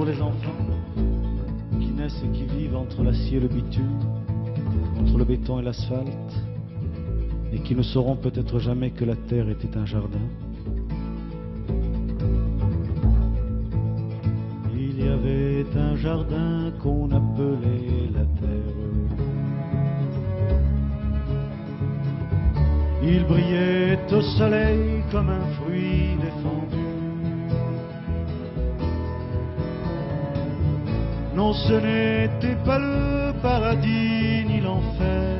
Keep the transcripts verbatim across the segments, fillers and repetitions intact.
les enfants qui naissent et qui vivent entre l'acier et le bitume, entre le béton et l'asphalte, et qui ne sauront peut-être jamais que la terre était un jardin. Il y avait un jardin qu'on appelait la terre. Il brillait au soleil comme un fruit défendu. Non, ce n'était pas le paradis ni l'enfer,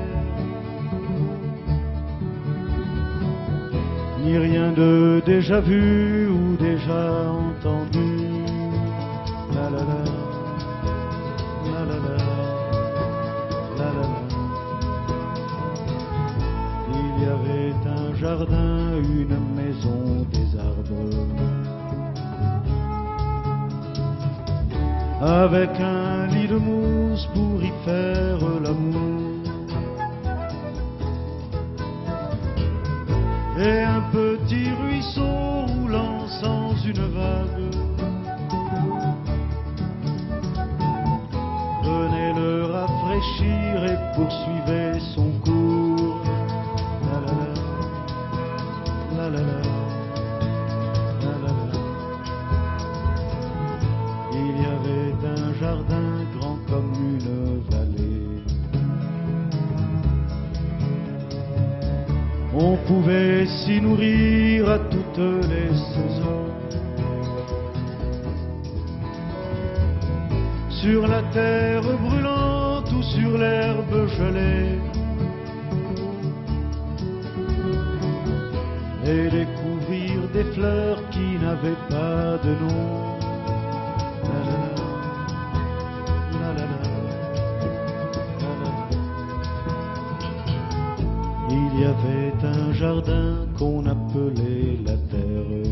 ni rien de déjà vu ou déjà entendu. La la la, la la la, la la la. Il y avait un jardin, une maison, des arbres, avec un lit de mousse pour y faire l'amour, et un petit ruisseau roulant sans une vague venait le rafraîchir et poursuivait son cours. La la la, la la la, la la la. Il y avait un jardin grand comme une vallée. On pouvait s'y nourrir à toutes les saisons. Sur la terre brûlante ou sur l'herbe gelée, et découvrir des fleurs qui n'avaient pas de nom. La la la, la la la, la la la. Il y avait un jardin qu'on appelait la terre.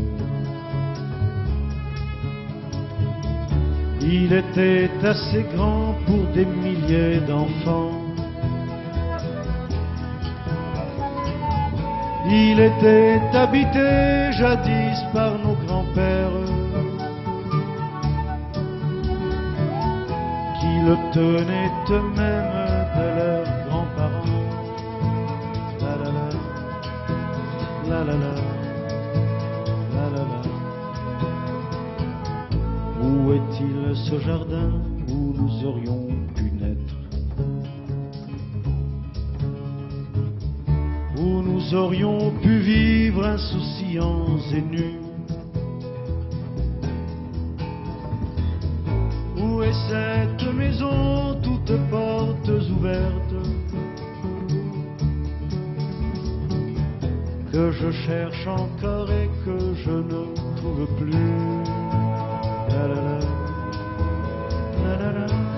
Il était assez grand pour des milliers d'enfants. Il était habité jadis par nos grands-pères, qui le tenaient eux-mêmes de leurs grands-parents. La la la, la la la, la la la. Où est-il ce jardin où nous aurions pu naître, où nous aurions pu vivre insouciants et nus? Où est cette maison, toutes portes ouvertes, que je cherche encore et que je ne trouve plus? La la la, la la la.